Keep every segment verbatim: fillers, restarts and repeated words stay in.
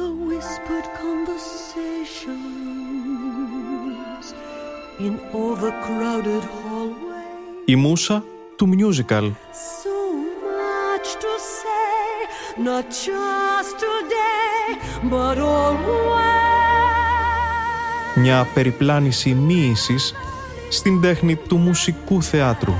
the whispered conversations in overcrowded hallways. Η μούσα του musical. So much to say, not just today, but always. Μια περιπλάνηση μοίησης στην τέχνη του μουσικού θεάτρου.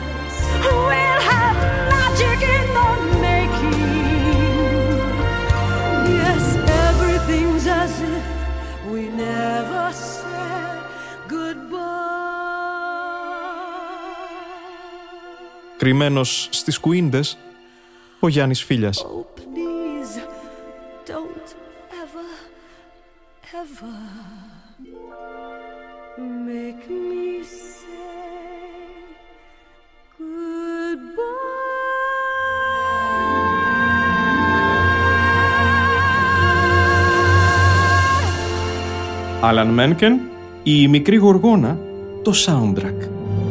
Κρυμμένος στις κουίντες, ο Γιάννης Φίλιας. Oh, please, don't ever, ever make me say goodbye. Άλαν Μένκεν, η μικρή γοργόνα, το soundtrack.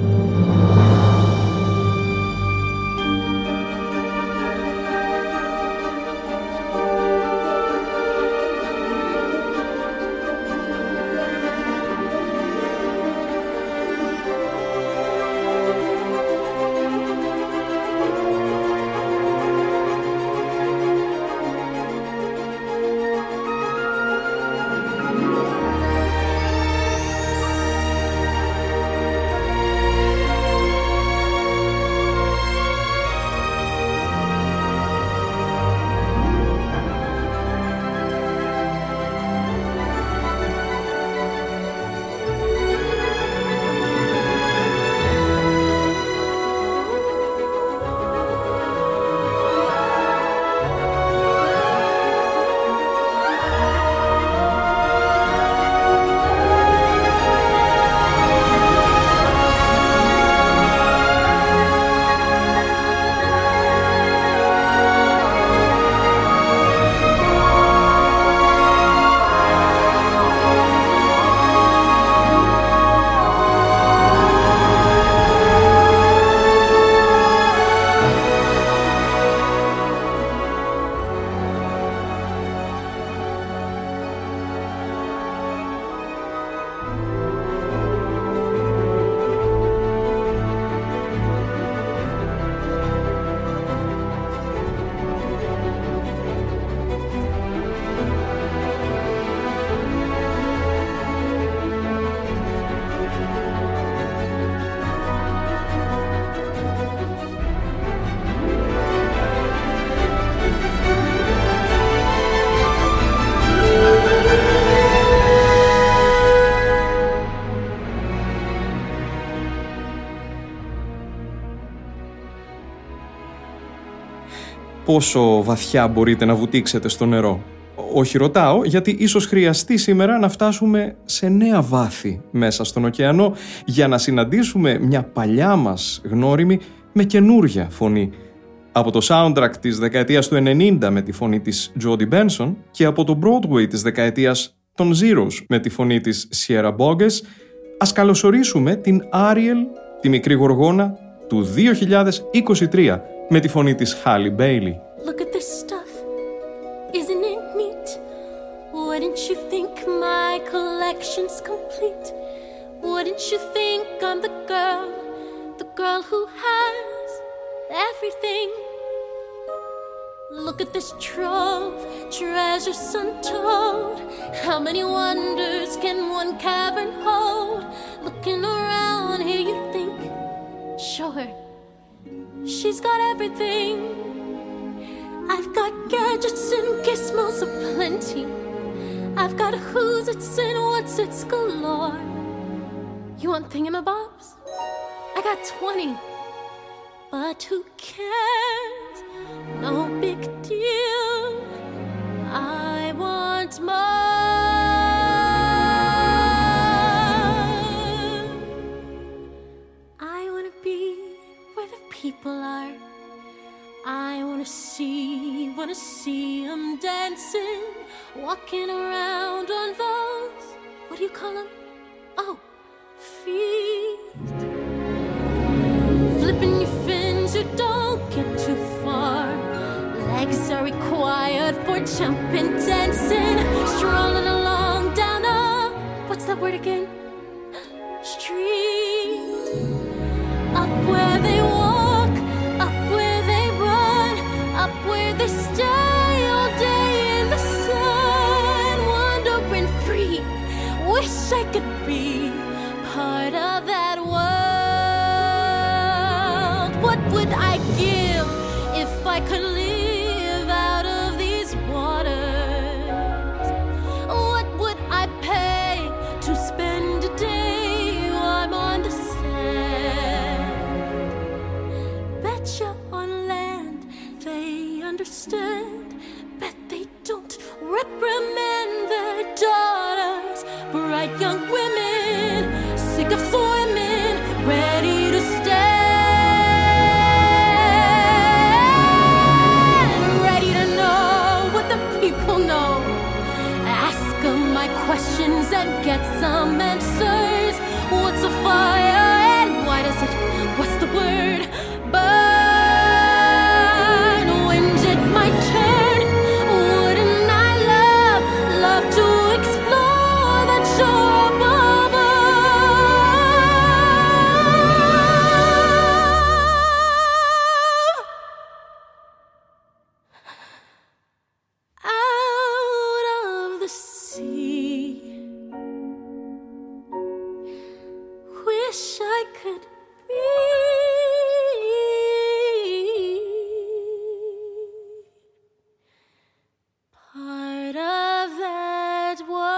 Πόσο βαθιά μπορείτε να βουτήξετε στο νερό? Όχι, ρωτάω, γιατί ίσως χρειαστεί σήμερα να φτάσουμε σε νέα βάθη μέσα στον ωκεανό για να συναντήσουμε μια παλιά μας γνώριμη με καινούρια φωνή. Από το soundtrack της δεκαετίας του ενενήντα με τη φωνή της Jodie Benson και από το Broadway της δεκαετίας των Zeros με τη φωνή της Sierra Bogues, ας καλωσορίσουμε την Ariel, τη μικρή γοργόνα, του δύο χιλιάδες είκοσι τρία με τη φωνή της Halle Bailey. Look at this stuff, isn't it neat? Wouldn't you think my collection's complete? Wouldn't you think I'm the girl, the girl who has everything? Look at this trove, treasures untold. How many wonders can one cavern hold? Looking around here you think, show her, she's got everything. I've got gadgets and gizmos aplenty. I've got who's it's and what's it's galore. You want thingamabobs? I got twenty. But who cares? No big deal. I want more. I want to be where the people are. I want to see, want to see them dancing, walking around on those, what do you call them? Oh, feet. Flipping your fins, you don't get too far. Legs are required for jumping, dancing. bright young women, sick of swimming, ready to stand, ready to know what the people know. Ask them my questions and get some answers. What's a fire and why does it, what's the word, burn? When's it my turn? Wouldn't I love, love to explore that shore above us? Out of the sea, wish I could be part of that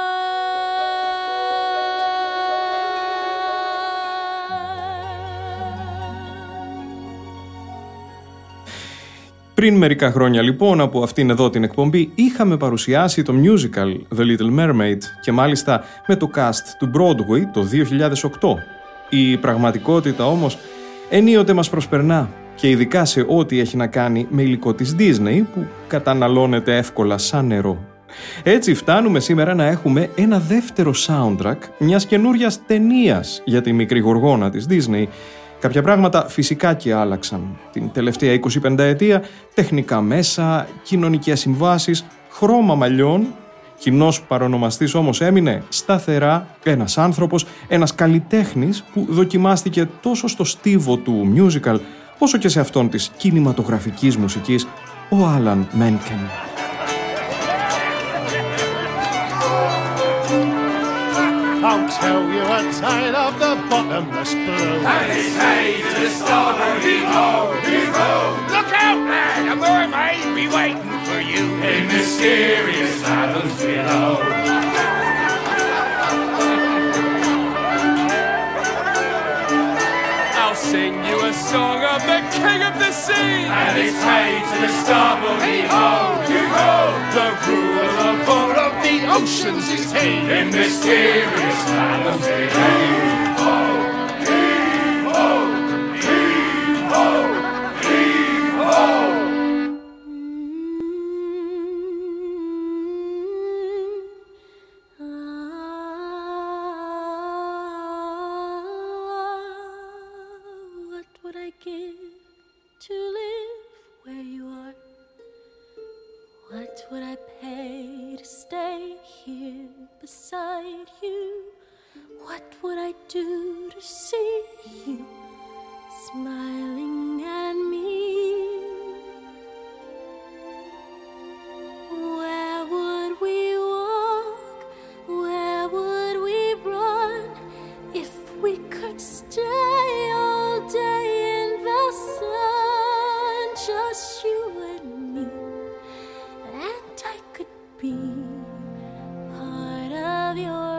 Πριν μερικά χρόνια λοιπόν από αυτήν εδώ την εκπομπή είχαμε παρουσιάσει το musical The Little Mermaid και μάλιστα με το cast του Broadway το δύο χιλιάδες οκτώ. Η πραγματικότητα όμως ενίοτε μας προσπερνά και ειδικά σε ό,τι έχει να κάνει με υλικό της Disney που καταναλώνεται εύκολα σαν νερό. Έτσι φτάνουμε σήμερα να έχουμε ένα δεύτερο soundtrack μιας καινούριας ταινίας για τη μικρή γοργόνα της Disney. Κάποια πράγματα φυσικά και άλλαξαν. Την τελευταία εικοσιπενταετία τεχνικά μέσα, κοινωνικές συμβάσεις, χρώμα μαλλιών. Κοινός παρονομαστής όμως έμεινε σταθερά ένας άνθρωπος, ένας καλλιτέχνης που δοκιμάστηκε τόσο στο στίβο του musical όσο και σε αυτόν της κινηματογραφικής μουσικής, ο Alan Menken. I'll tell you a tale of the bottomless blue. And it's hay to the starboard, heave-ho, heave-ho. Look out, man, a mermaid be waiting for you in mysterious fathoms below. I'll sing you a song of the king of the sea. And it's hay to the starboard, heave-ho, heave-ho. The ruler of all of the oceans is he in mysterious fathoms below. Beside you, what would I do to see you smiling at me? Where would we walk? Where would we run if we could stay all day in the sun? Just you and me, and I could be of your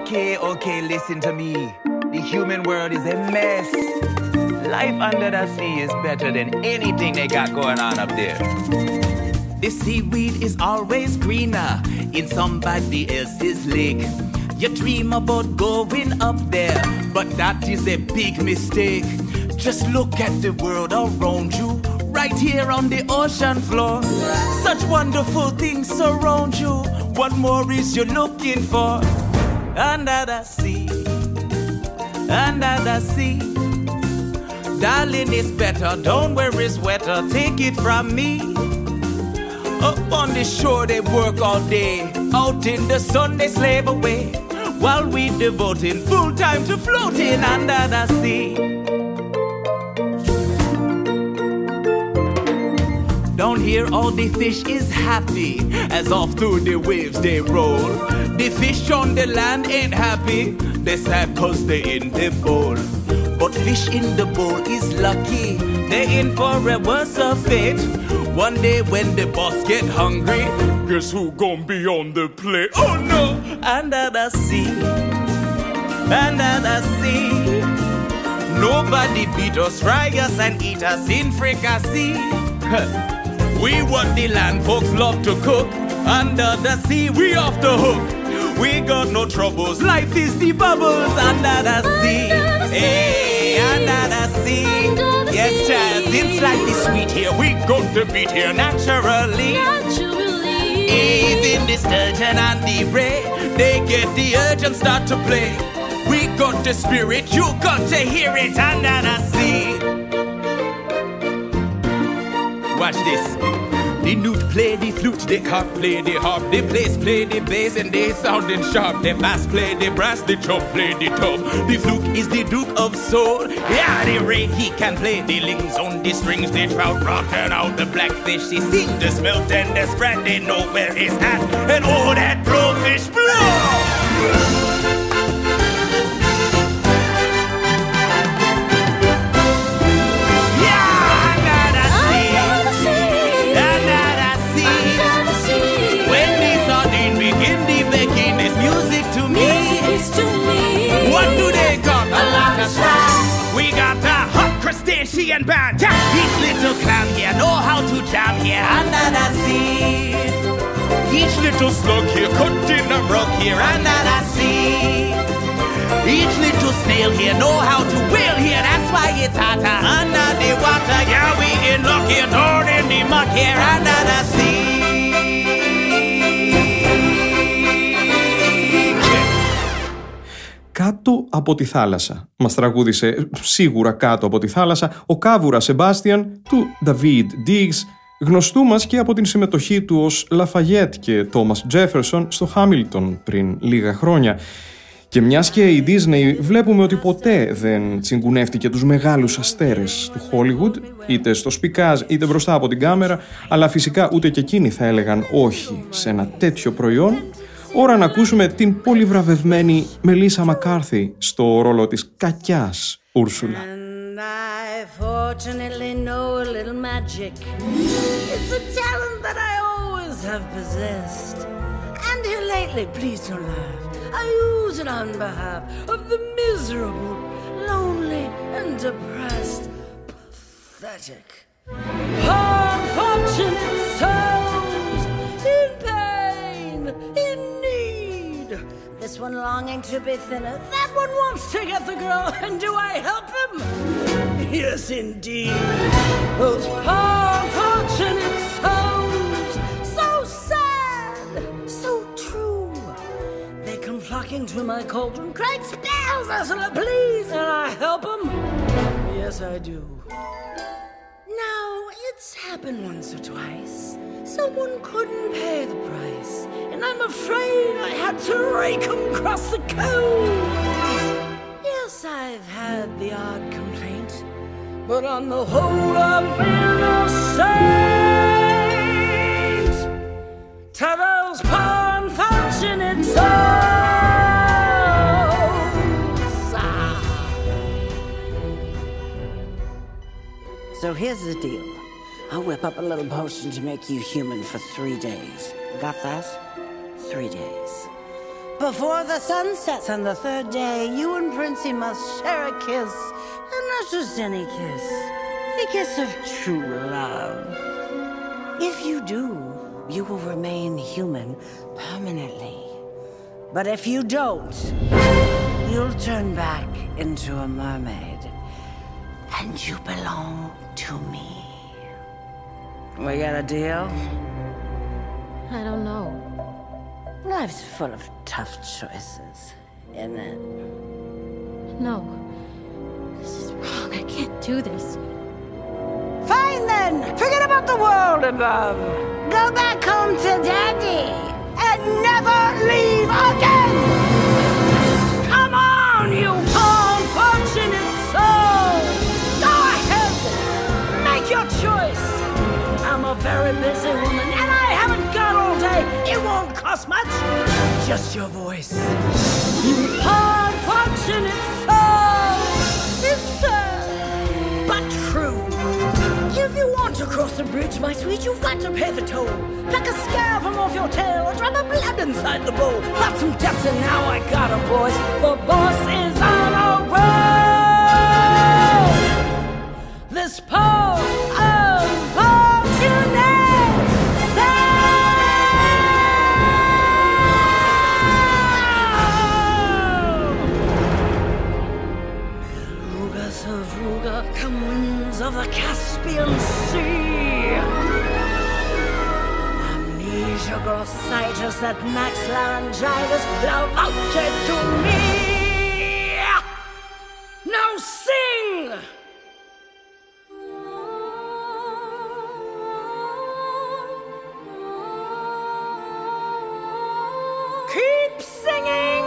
Okay, okay, listen to me. The human world is a mess. Life under the sea is better than anything they got going on up there. The seaweed is always greener in somebody else's lake. You dream about going up there, but that is a big mistake. Just look at the world around you, right here on the ocean floor. Such wonderful things surround you. What more is you looking for? Under the sea, under the sea. Darling, it's better, don't worry, it's wetter. Take it from me. Up on the shore they work all day, out in the sun they slave away, while we devoting full time to floating under the sea. Down here all the fish is happy, as off through the waves they roll. The fish on the land ain't happy, they sad cause they in the bowl. But fish in the bowl is lucky, they in for a worse of fate. One day when the boss get hungry, guess who gon' be on the plate? Oh no! Under the sea, under the sea. Nobody beat us, fry us and eat us in fricassee. We what the land folks love to cook. Under the sea, we off the hook. We got no troubles, life is the bubbles under the sea. Hey, under the sea. Yes, child, it's like the sweet here. We got the beat here naturally. Naturally. Even the sturgeon and the ray, they get the urge and start to play. We got the spirit, you got to hear it under the sea. Watch this. The newt play the flute, the cock play the harp, the bass play the bass and they sounding sharp. The bass play the brass, the chop play the top. The fluke is the duke of soul. Yeah, the ray he can play the lings on the strings. The trout rocking out the blackfish. He sing the smelt and the spread. They know where he's at. And oh, that blowfish blow. We got a hot crustacean band. Yeah. Each little clam here know how to jam here under the sea. Each little slug here cut in a rug here under the sea. Each little snail here know how to whale here. That's why it's hotter under the water. Yeah, we in luck here, down in the muck here under the sea. Κάτω από τη θάλασσα. Μας τραγούδισε σίγουρα κάτω από τη θάλασσα ο κάβουρα Σεμπάστιαν του David Diggs, γνωστού μας και από την συμμετοχή του ως Λαφαγέτ και Τόμας Τζέφερσον στο Χάμιλτον πριν λίγα χρόνια. Και μιας και η Disney βλέπουμε ότι ποτέ δεν τσιγκουνεύτηκε τους μεγάλους αστέρες του Hollywood, είτε στο σπικάζ είτε μπροστά από την κάμερα, αλλά φυσικά ούτε και εκείνοι θα έλεγαν όχι σε ένα τέτοιο προϊόν. Ώρα να ακούσουμε την πολύ βραβευμένη Μελίσσα Μακκάρθι στο ρόλο της κακιάς Ούρσουλα. And I fortunately know a little magic. It's a talent that I always have possessed. And here lately, please don't laugh, I use it on behalf of the miserable, lonely, and depressed. Pathetic. Unfortunate souls in pain, in need. This one longing to be thinner, that one wants to get the girl, and do I help them? Yes, indeed. Those poor unfortunate souls, so sad, so true. They come flocking to my cauldron, great spells, Ursula, please, and I help them. Yes, I do. Now, it's happened once or twice. Someone couldn't pay the price, and I'm afraid I had to rake 'em across the coals. Yes, I've had the odd complaint, but on the whole I've been a saint. To those poor unfortunate souls. Ah. So here's the deal. I'll whip up a little potion to make you human for three days. Got that? Three days. Before the sun sets on the third day, you and Princey must share a kiss. And not just any kiss. The kiss of true love. If you do, you will remain human permanently. But if you don't, you'll turn back into a mermaid. And you belong to me. We got a deal? I don't know. Life's full of tough choices, isn't it? No. This is wrong. I can't do this. Fine then! Forget about the world above. Go back home to Daddy and never leave again! Come on, you unfortunate soul! Go ahead! Make your choice! I'm a very busy woman and I haven't got all day. It won't cost much. Just your voice. You unfortunate soul! It's sad, but true. If you want to cross the bridge, my sweet, you've got to pay the toll. Pluck a scare from off your tail or drop a blood inside the bowl. Got some depths and now I got a boys. The boss is on a roll. This poor unfortunate soul. Ruga Savruga, come winds of the Caspian Sea. Amnesia, glossitis, that max laryngitis, now voucher to me. Now sing! Keep singing!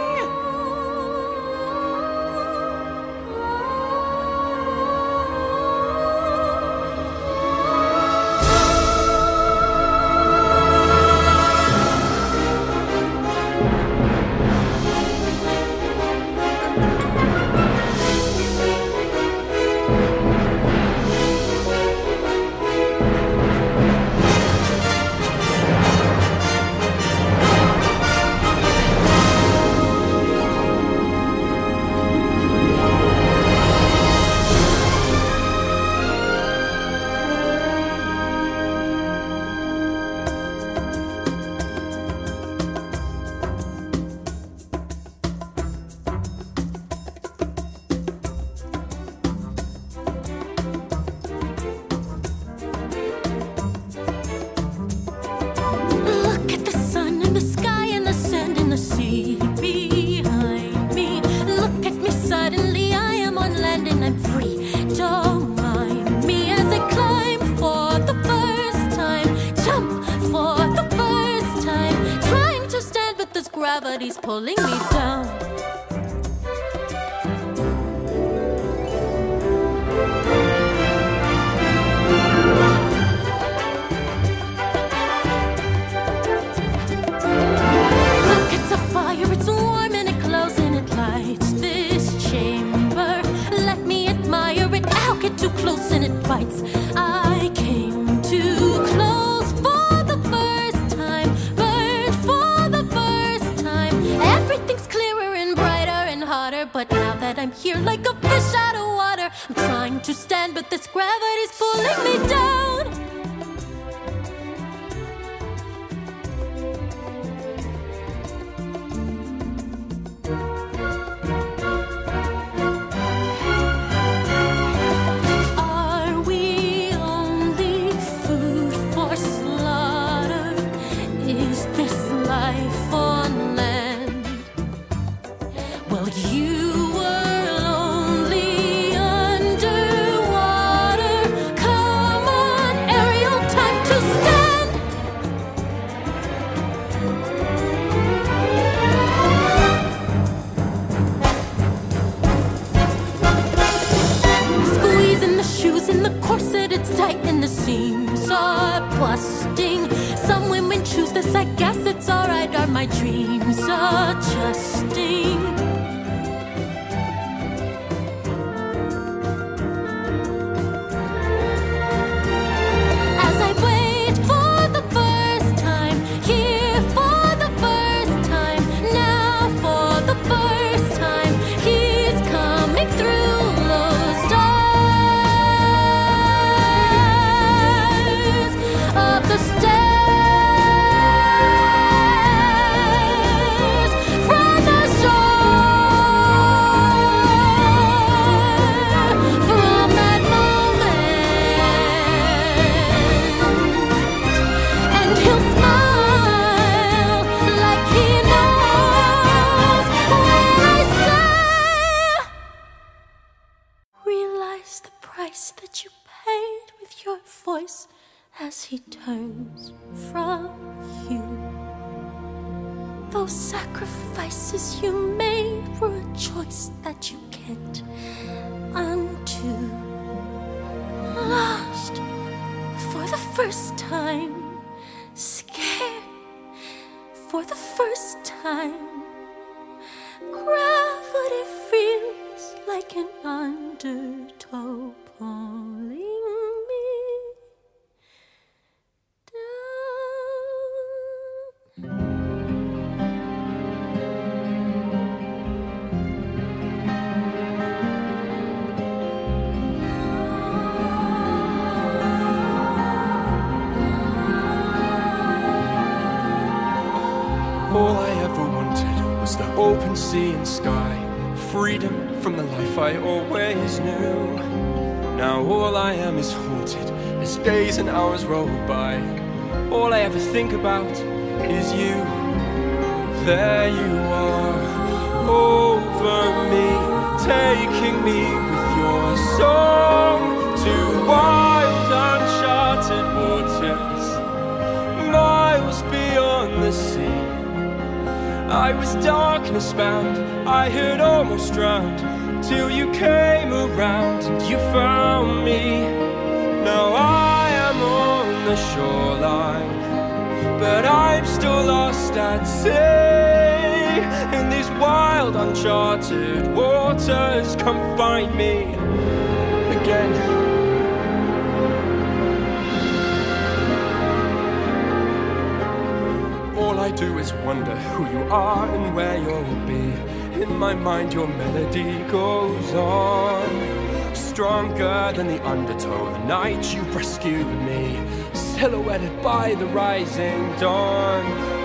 Gravity's pulling me down. Look, it's a fire, it's warm and it glows and it lights this chamber. Let me admire it, I'll get too close and it bites. I came too close for the first time, burned for the first time. Everything's clearer and brighter and hotter, but now that I'm here like a fish out of water, I'm trying to stand, but this gravity's pulling me down. Are we only food for slaughter? Is this life on land? Well, you were only underwater. Come on, Ariel, time to stand. Squeezing the shoes in the corset, it's tight and the seams are busting. Some women choose this, I guess it's alright. Are my dreams adjusting? As I wait for the first time, here for the first time, now As he turns from you, those sacrifices you made were a choice that you can't undo. Lost for the first time, scared for the first time. Gravity feels like an undertow pulling me. All I ever wanted was the open sea and sky, freedom from the life I always knew. Now all I am is haunted as days and hours roll by. All I ever think about is you. There you are, over me, taking me with your song to wild uncharted waters, miles beyond the sea. I was darkness bound, I had almost drowned, till you came around and you found me. Now I am on the shoreline, but I'm still lost at sea. In these wild uncharted waters, come find me again. All I do is wonder who you are and where you'll be. In my mind your melody goes on, stronger than the undertow. The night you rescued me, silhouetted by the rising dawn.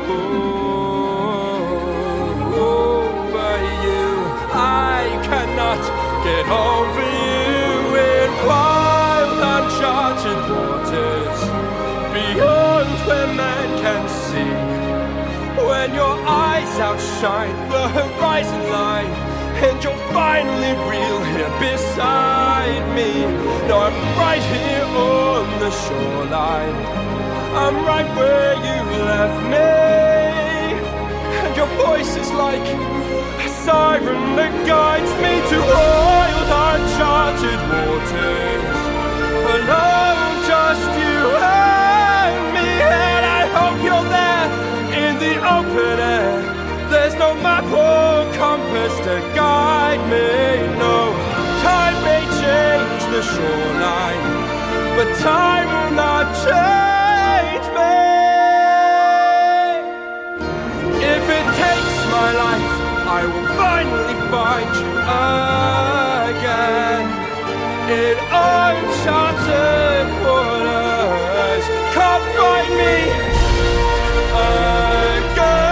Oh, over you, I cannot get over you. In wild uncharted waters, beyond where man can see. When your eyes outshine the horizon line, and you're finally real here beside me. No, I'm right here on the shoreline, I'm right where you left me. And your voice is like a siren that guides me to wild uncharted waters. Alone, just you and me, and I hope you're there in the open air. There's no map or compass to guide me. No, time may change the shoreline, but time will not change me. If it takes my life, I will finally find you again. In uncharted waters, come find me again.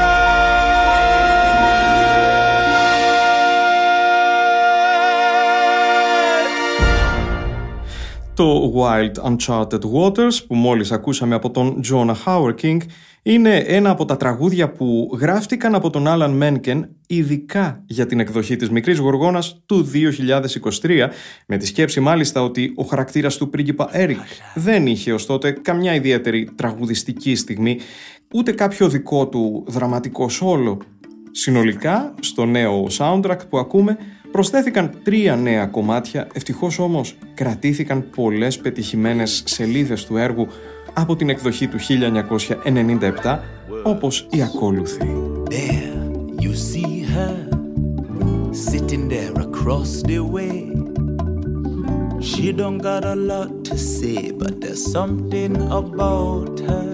Το Wild Uncharted Waters που μόλις ακούσαμε από τον Jonah Hauer-King είναι ένα από τα τραγούδια που γράφτηκαν από τον Alan Menken ειδικά για την εκδοχή της Μικρής Γοργόνας του δύο χιλιάδες είκοσι τρία, με τη σκέψη μάλιστα ότι ο χαρακτήρας του πρίγκιπα Eric δεν είχε ως τότε καμιά ιδιαίτερη τραγουδιστική στιγμή, ούτε κάποιο δικό του δραματικό σόλο. Συνολικά, στο νέο soundtrack που ακούμε, προσθέθηκαν τρία νέα κομμάτια, ευτυχώς όμως κρατήθηκαν πολλές πετυχημένες σελίδες του έργου από την εκδοχή του χίλια εννιακόσια ενενήντα επτά, όπως η ακόλουθη. There you see her, sitting there across the way. She don't got a lot to say, but there's something about her.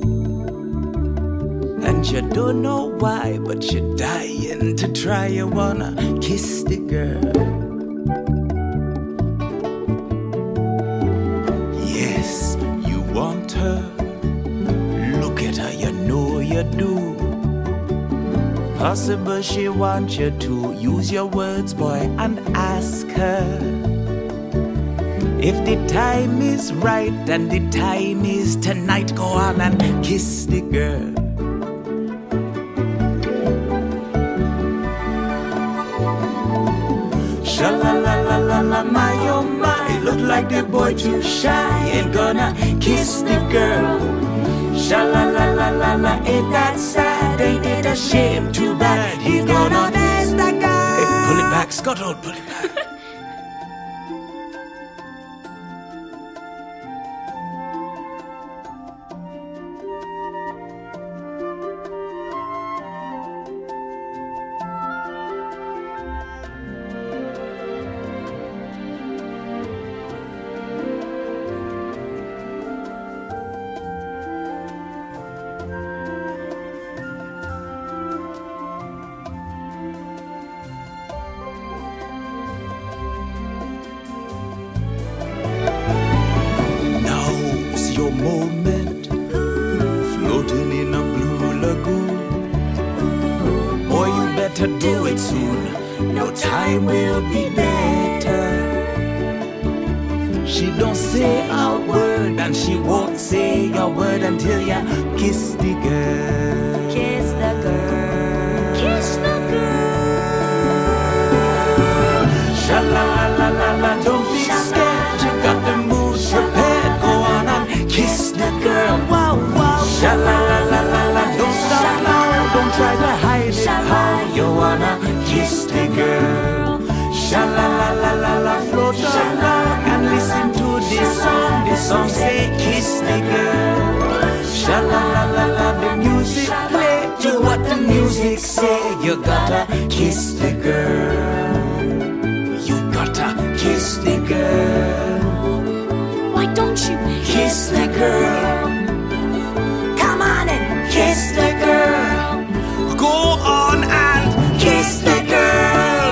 And you don't know why, but you're dying to try. You wanna kiss the girl. Yes, you want her better you know you do. Possible she wants you to use your words, boy, and ask her if the time is right and the time is tonight. Go on and kiss the girl. Sha-la-la-la-la-la, my oh my, look like the boy too shy, ain't gonna kiss the girl. Sha-la-la-la-la-la, ain't that sad, ain't it a shame, too bad, he's gonna kiss the girl. Hey, pull it back, Scuttle, pull it back. Moment, floating in a blue lagoon. Boy, you better do it soon. No time will be better. She don't say a word, and she won't say a word until you kiss the girl. Kiss the girl. Kiss the girl. Sha-la-la-la-la-la, don't be scared. You got the mood prepared. Go on and kiss the girl. Wow, wow. Sha-la-la-la-la-la, don't stop now. Don't try to hide it how you wanna kiss the girl. Sha-la-la-la-la-la, float along and listen to this song. The song say kiss the girl. Sha-la-la-la-la, the music play. Do what the music say. You gotta kiss the girl. You gotta kiss the girl. Why don't you Kiss the girl. Come on and kiss the girl. Go on and kiss the girl.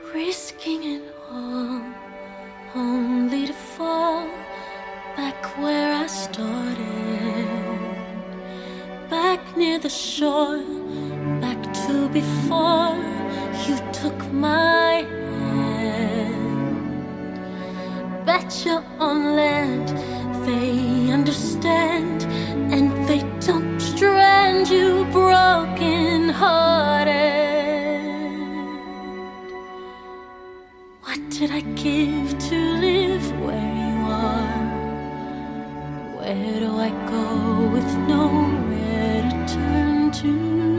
risking it all, only to fall back where I started, back near the shore, back to before you took my hand. Betcha on land they understand, and they don't strand you broken hearted. What did I give to live where you are? Where do I go with nowhere to turn to?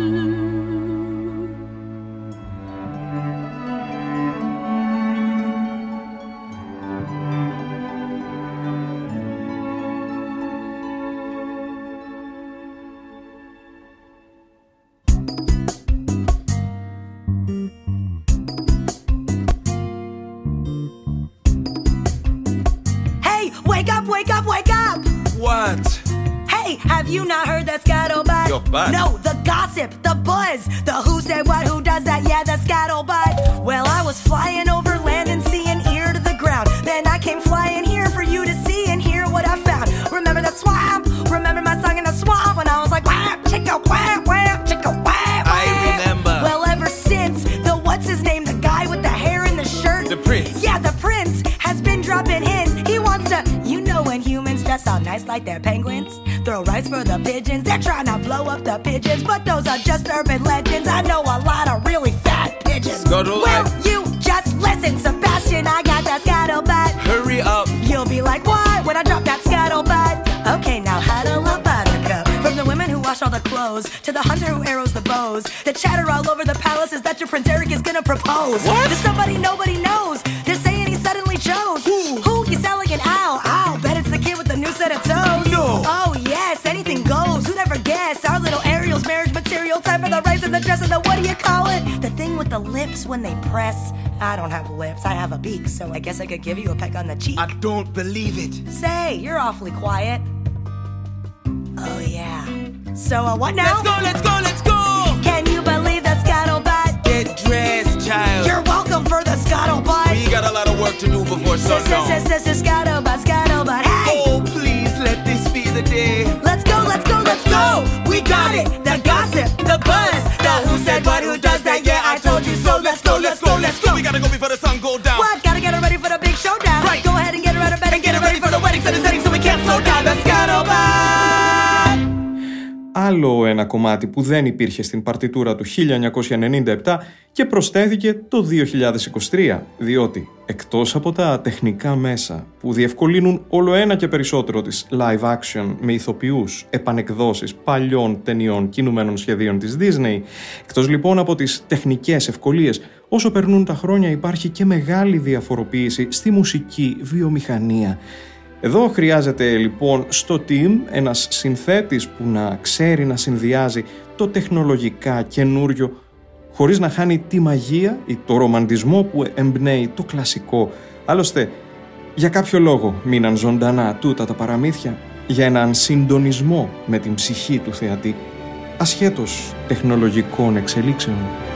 Wake up, wake up, wake up! What? Hey, have you not heard that scuttlebutt? Your butt? No, the gossip, the buzz, the who said what, who does that, yeah, the scuttlebutt. Well, I was flying over land and sea and ear to the ground. Then I came flying here for you to see and hear what I found. Remember the swamp? Remember my song in the swamp when I was like, wham, chicka, wham, wham, chicka, wham, I remember. Well, ever since, the what's his name, the guy with the hair in the shirt? The prince. Yeah, the prince has been dropping hints. He wants to, you know when humans dress all nice like they're penguins, throw rice for the pigeons, they're trying to blow up the pigeons, but those are just urban legends. I know a lot of really fat pigeons. Scuttle Well, like- you just listen, Sebastian, I got that scuttlebutt. Hurry up. You'll be like, why, when I drop that scuttlebutt? Okay, now huddle up, buttercup. From the women who wash all the clothes to the hunter who arrows the bows, the chatter all over the palace is that your Prince Eric is gonna propose. What? To somebody nobody knows. They're saying he suddenly chose. Who? Who? You sound like an owl. Ow, bet it's the kid with the new set of toes. No. Oh yes, anything goes. Who'd ever guess? Our little Ariel's marriage material. Time for the rice and the dress and the what do you call it? The thing with the lips when they press. I don't have lips, I have a beak, so I guess I could give you a peck on the cheek. I don't believe it. Say, you're awfully quiet. Oh yeah. So uh, what now? Let's go, let's go, let's go. Can you believe that scuttlebutt? Get dressed, child. You're welcome for the scuttlebutt. We got a lot of work to do before sundown. Sis, sis, sis, scuttlebutt, scuttlebutt. Hey! Oh, please let this be the day. Let's go, let's go, let's go! We got it! The gossip, the buzz, the who said what, who does that, yeah, I told you so. Let's go, let's go, let's go! We gotta go before the sun go down. What? Gotta get her ready for the big showdown. Right. Go ahead and get her out of bed And get it ready for the wedding, set the setting so we can't slow down. The scuttlebutt. Άλλο ένα κομμάτι που δεν υπήρχε στην παρτιτούρα του χίλια εννιακόσια ενενήντα επτά και προσθέθηκε το δύο χιλιάδες είκοσι τρία, διότι εκτός από τα τεχνικά μέσα που διευκολύνουν όλο ένα και περισσότερο τις live action με ηθοποιούς, επανεκδόσεις παλιών ταινιών κινουμένων σχεδίων της Disney, εκτός λοιπόν από τις τεχνικές ευκολίες, όσο περνούν τα χρόνια υπάρχει και μεγάλη διαφοροποίηση στη μουσική βιομηχανία. Εδώ χρειάζεται λοιπόν στο team ένας συνθέτης που να ξέρει να συνδυάζει το τεχνολογικά καινούριο χωρίς να χάνει τη μαγεία ή το ρομαντισμό που εμπνέει το κλασικό. Άλλωστε, για κάποιο λόγο μείναν ζωντανά τούτα τα παραμύθια, για έναν συντονισμό με την ψυχή του θεατή, ασχέτως τεχνολογικών εξελίξεων.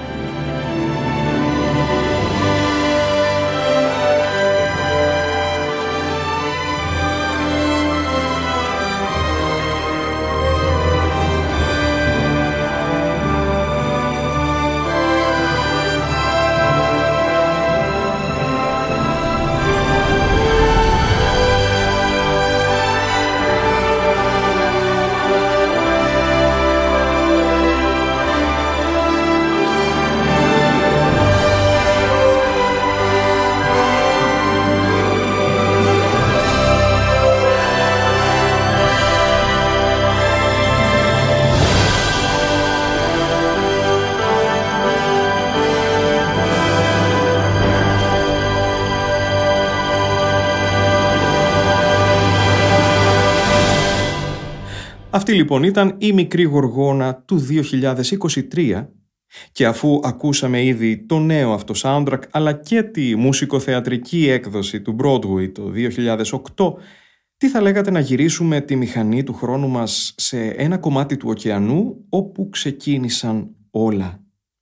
Αυτή λοιπόν ήταν η μικρή γοργόνα του δύο χιλιάδες είκοσι τρία και αφού ακούσαμε ήδη το νέο αυτό soundtrack αλλά και τη μουσικοθεατρική έκδοση του Broadway το δύο χιλιάδες οκτώ, τι θα λέγατε να γυρίσουμε τη μηχανή του χρόνου μας σε ένα κομμάτι του ωκεανού όπου ξεκίνησαν όλα.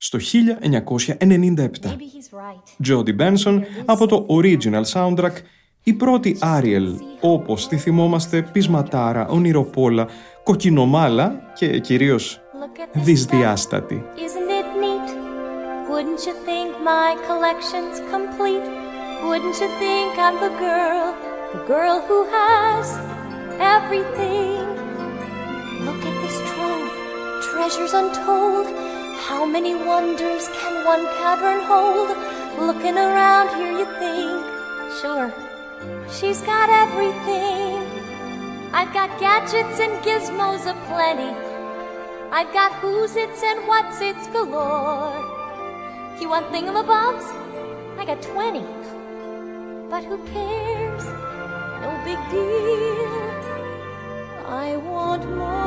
στο χίλια εννιακόσια ενενήντα επτά. Jody Benson από το original soundtrack, η πρώτη Ariel, όπως τη θυμόμαστε, πεισματάρα, ονειροπόλα, κοκκινομάλα και κυρίως δυσδιάστατη. Wouldn't you think my collection's complete? Wouldn't you think I'm the girl, the girl who has everything? Look at this trove, treasures untold. How many wonders can one cavern hold? Looking around here you think, sure, she's got everything. I've got gadgets and gizmos aplenty. I've got who's its and what's its galore. You want thingamabobs? I got twenty. But who cares? No big deal. I want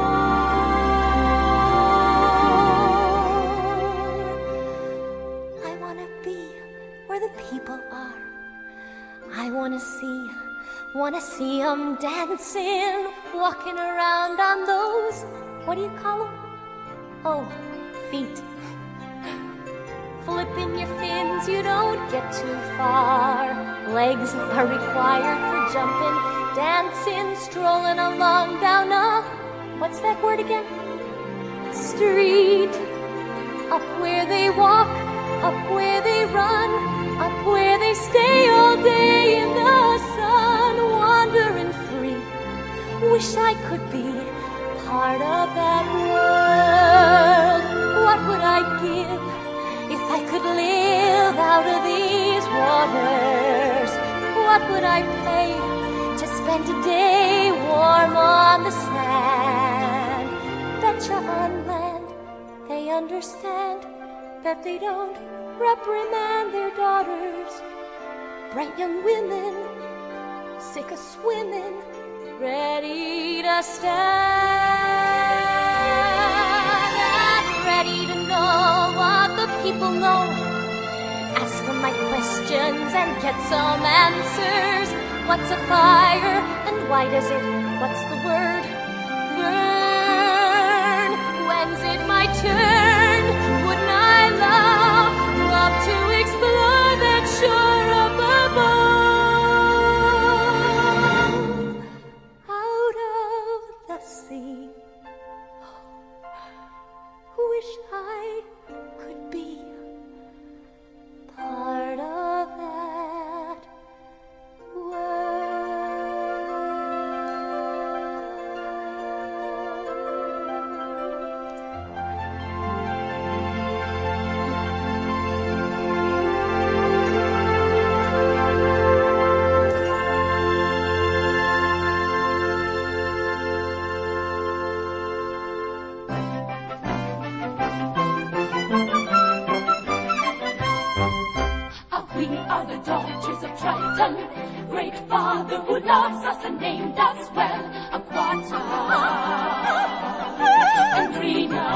more. I want to be where the people are. I want to see, want to see them dancing, walking around on those, what do you call them? Oh, feet. Flipping your fins, you don't get too far. Legs are required for jumping, dancing, strolling along down a, what's that word again? Street. Up where they walk, up where they run, up where they stay all day in the sun, wandering free. Wish I could be part of that world. What would I give if I could live out of these waters? What would I pay to spend a day warm on the sand? Betcha on land they understand that they don't reprimand their daughters. Bright young women, sick of swimming, ready to stand and ready to know what the people know. Ask them my questions and get some answers. What's a fire and why does it, what's the word, burn? When's it my turn? Wouldn't I love, love to explore that shore up above? Out of the sea, wish I could be part of that Great Father who loves us and named us well, Aquata and Rena,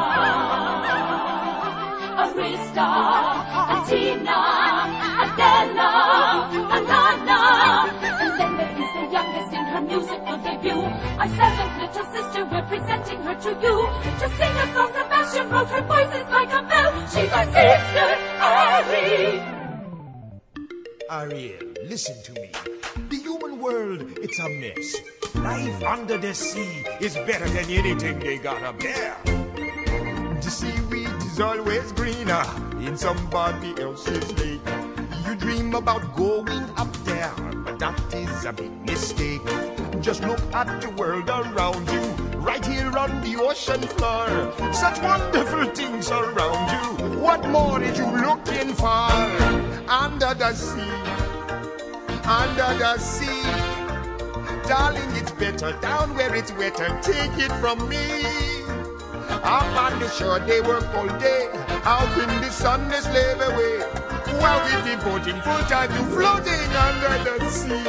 Arista, Athena, Adela, Alana, and then there is the youngest in her musical debut. Our seventh little sister, we're presenting her to you. To sing her songs, Sebastian wrote, her voice is like a bell. She's our sister, Ari. Ariel, listen to me. The human world, it's a mess. Life under the sea is better than anything they got up there. The seaweed is always greener in somebody else's lake. You dream about going up there, but that is a big mistake. Just look at the world around you, right here on the ocean floor. Such wonderful things around you. What more are you looking for? Under the sea, under the sea. Darling, it's better down where it's wetter. Take it from me. Up on the shore they work all day, out in the sun they slave away, while we devoting full time to floating under the sea.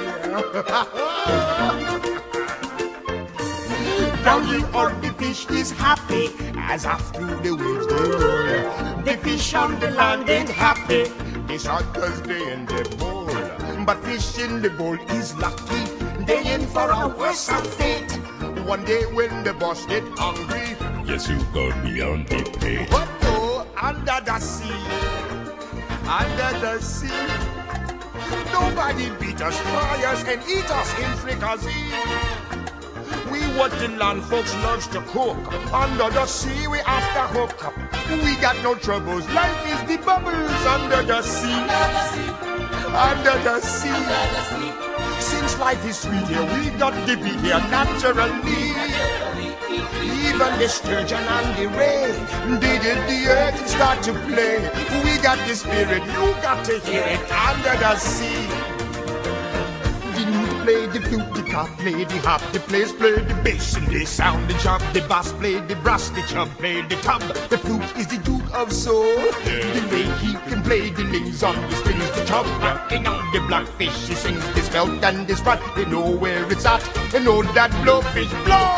Down here on the fish is happy, as after the waves they roll. The fish on the land ain't happy, they shot cause they in the bowl. But fish in the bowl is lucky, they in for a worse fate. One day when the boss get hungry, yes, you got me on the plate. But oh, under the sea. Under the sea. Nobody beat us, fry us, and eat us in fricassee. We what the land folks loves to cook. Under the sea we have to hook up. We got no troubles. Life is the bubbles under the sea. Under the sea. Since life is sweet here, we got to be here naturally. Even the sturgeon and the ray, they did the earth start to play. We got the spirit, you got to hear it under the sea. The lute play, the flute, the cop play, the hop, the players play the bass and they sound the job. The bass play the brass, the chub play the tub. The flute is the duke of soul. The way he can play the lings on the strings, the chub rocking on the blackfish. He sings this belt and this rod. They know where it's at. They know that blowfish blow.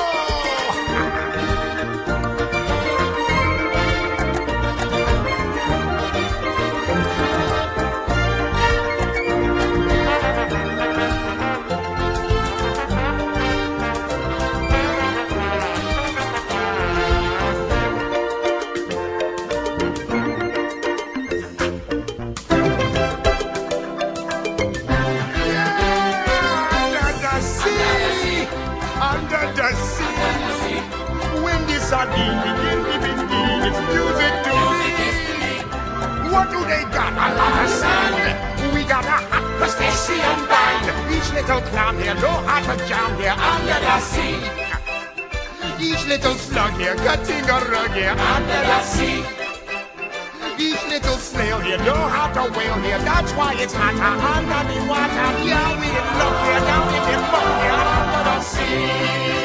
Sardine, begin, begin, begin, it's music to me. What do they got? A lot of sand. We got a hot crustacean band. Each little clown here know how to jam here under the sea. Each little slug here cutting a rug here under the sea. Each little snail here know how to whale here. That's why it's hotter under the water. Yeah, we in love here, down in the mud here under the sea.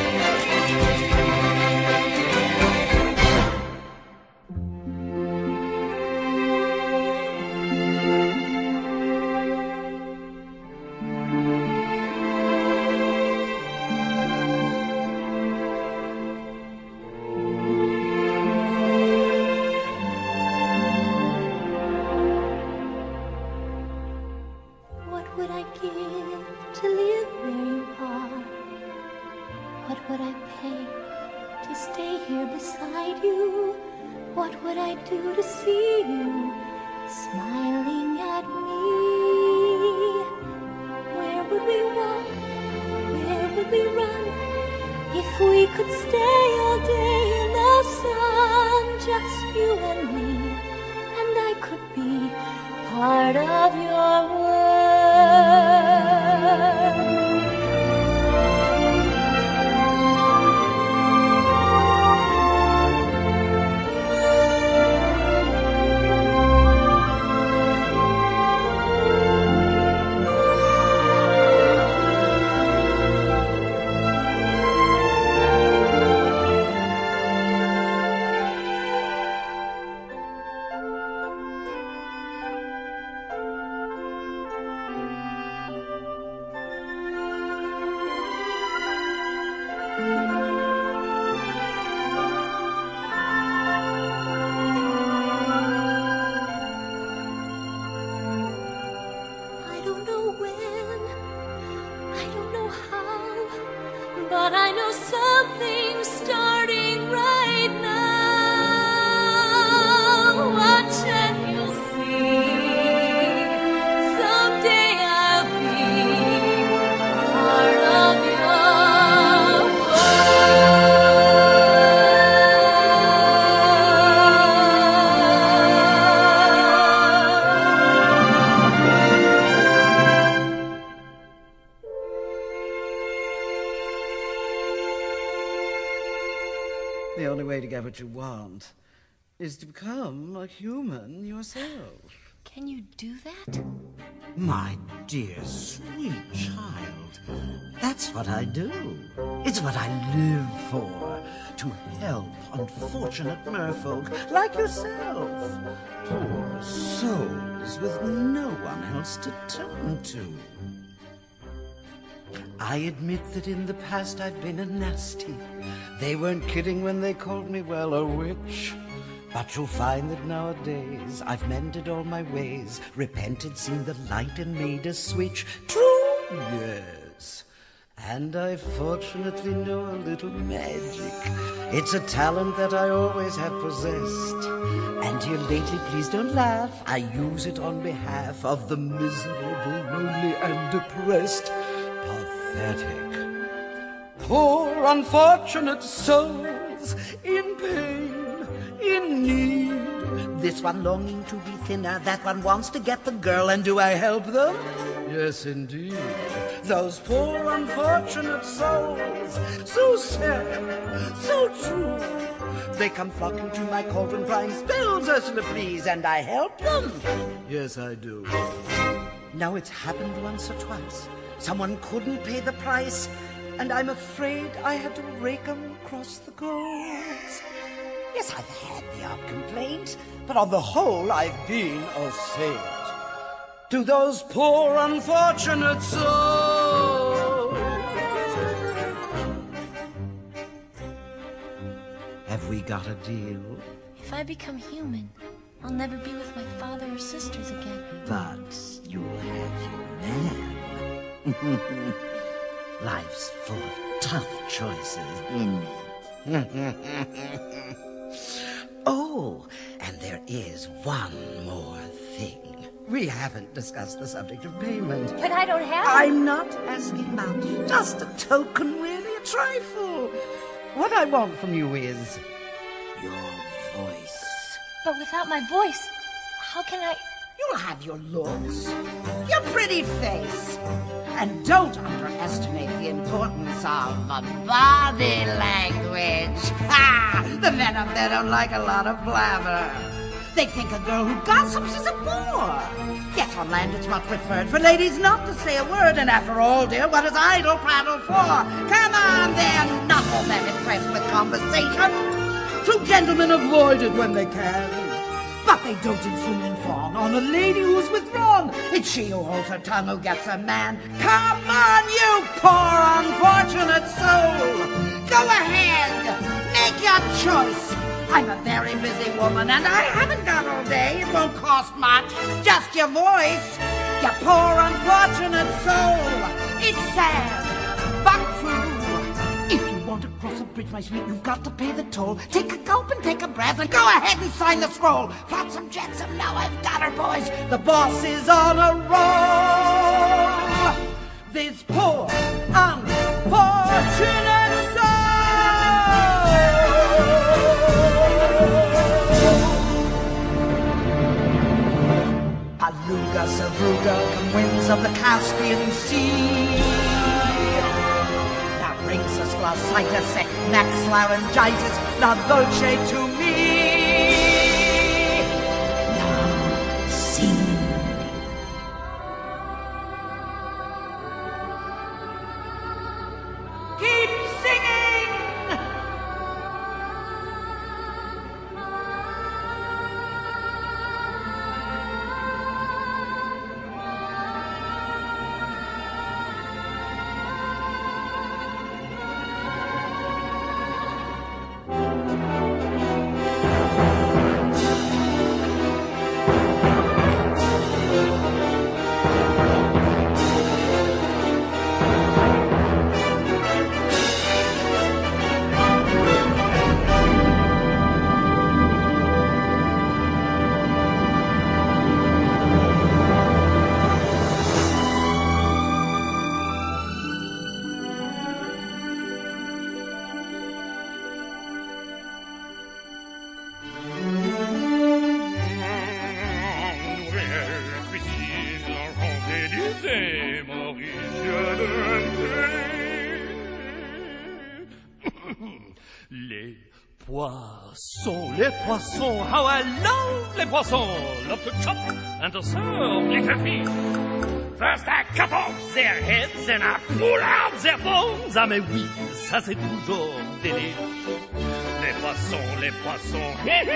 The only way to get what you want is to become a human yourself. Can you do that? My dear, sweet child, that's what I do. It's what I live for, to help unfortunate merfolk like yourself. Poor souls with no one else to turn to. I admit that in the past I've been a nasty. They weren't kidding when they called me, well, a witch. But you'll find that nowadays I've mended all my ways, repented, seen the light, and made a switch. True, yes. And I fortunately know a little magic. It's a talent that I always have possessed. And here lately, please don't laugh, I use it on behalf of the miserable, lonely, and depressed. Pathetic. Poor unfortunate souls in pain, in need. This one longing to be thinner, that one wants to get the girl, and do I help them? Yes, indeed. Those poor unfortunate souls, so sad, so true. They come flocking to my cauldron crying, spells, Ursula, please, and I help them. Yes, I do. Now it's happened once or twice. Someone couldn't pay the price, and I'm afraid I had to rake 'em across the coals. Yes, I've had the odd complaint, but on the whole, I've been a saint. To those poor unfortunate souls. Have we got a deal? If I become human, I'll never be with my father or sisters again. But you'll have your man. Life's full of tough choices, isn't it? Oh, and there is one more thing. We haven't discussed the subject of payment. But I don't have I'm not asking much. Just a token, really, a trifle. What I want from you is your voice. But without my voice, how can I... You'll have your looks, your pretty face. And don't underestimate the importance of the body language. Ha! The men up there don't like a lot of blabber. They think a girl who gossips is a bore. Yet on land it's much preferred for ladies not to say a word. And after all, dear, what is idle prattle for? Come on, they're not all that impressed with conversation. True gentlemen avoid it when they can. But they don't infringe and fawn on a lady who's withdrawn. It's she who holds her tongue who gets a man. Come on, you poor unfortunate soul. Go ahead, make your choice. I'm a very busy woman, and I haven't got all day. It won't cost much, just your voice. You poor unfortunate soul. It's sad, but true. If you want to cross a bridge, my sweet, you've got to pay the toll. Take a gulp and take a breath and go ahead and sign the scroll. Flotsam jetsam, now I've got her, boys. The boss is on a roll. This poor unfortunate soul. Aluga, Savruga, come winds of the Caspian Sea. Now brings us glossitis, neck laryngitis, la dolce to me. Now sing. Keep singing! Les poissons, les poissons, how I love les poissons. Love to chop and to serve little fish. First I cut off their heads and I pull out their bones. Ah mais oui, ça c'est toujours délice. Les poissons, les poissons,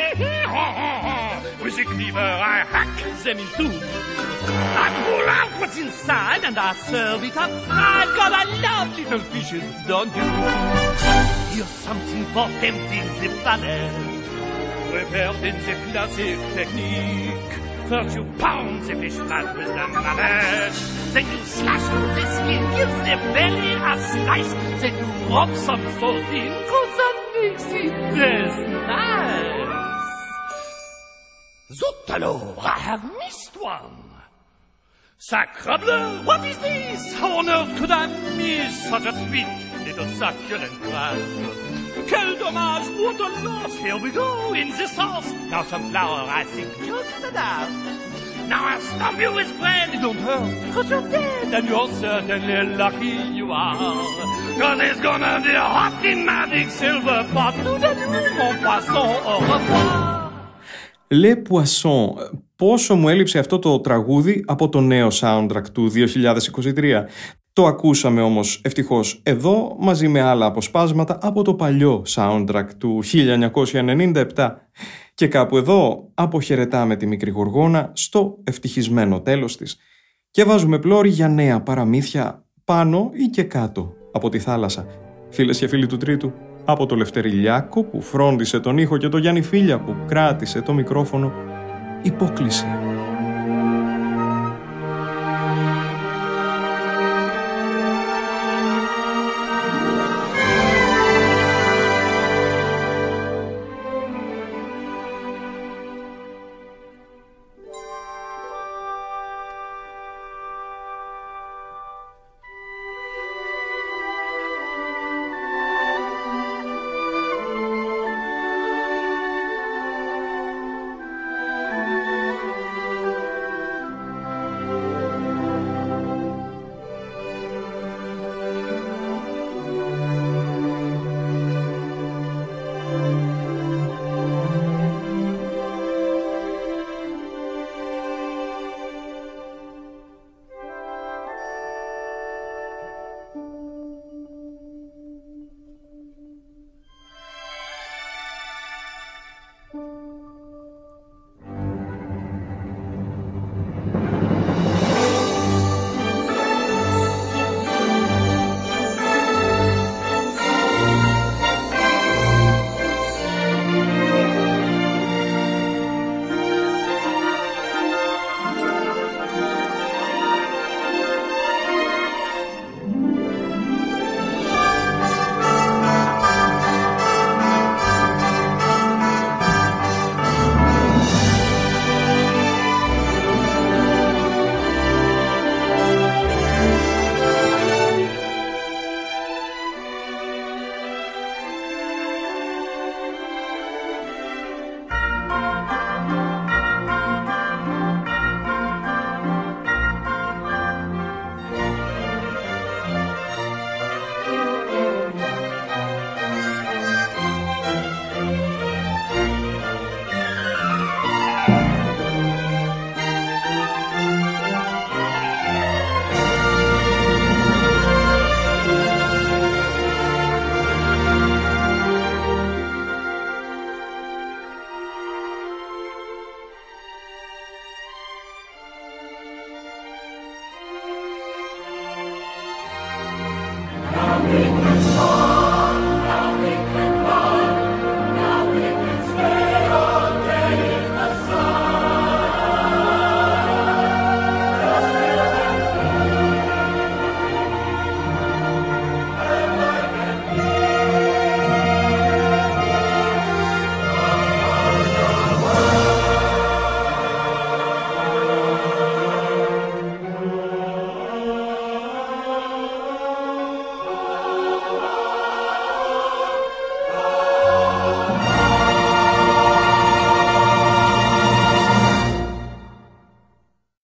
with the cleaver I hack them in two. I pull out what's inside and I serve it up fried. God, I love little fishes, don't you? Here's something for tempting the palate, prepared in the classic technique. thirty pounds if it's fat with the mallet. Then you slash through the skin, give the belly a slice. Then you rub some salt in, cause that makes it taste nice. Zut alors, I have missed one. Sacrebleu, what is this? How on earth could I miss such a sweet little succulent crab? Quel dommage, what a loss. Here we go, in the sauce. Now some flour, I think, just enough. Now I'll stump you with bread. It don't hurt, cause you're dead. And you're certainly lucky you are. Cause it's gonna be hot in my big silver pot. Tout de nuit, mon poisson, au revoir. Le Poisson. Πόσο μου έλειψε αυτό το τραγούδι από το νέο soundtrack του δύο χιλιάδες είκοσι τρία. Το ακούσαμε όμως ευτυχώς εδώ μαζί με άλλα αποσπάσματα από το παλιό soundtrack του χίλια εννιακόσια ενενήντα επτά. Και κάπου εδώ αποχαιρετάμε τη μικρή γοργόνα στο ευτυχισμένο τέλος της και βάζουμε πλώρη για νέα παραμύθια πάνω ή και κάτω από τη θάλασσα. Φίλες και φίλοι του Τρίτου, από το Λευτέρη Λιάκο που φρόντισε τον ήχο και το Γιάννη Φίλια που κράτησε το μικρόφωνο, υπόκληση.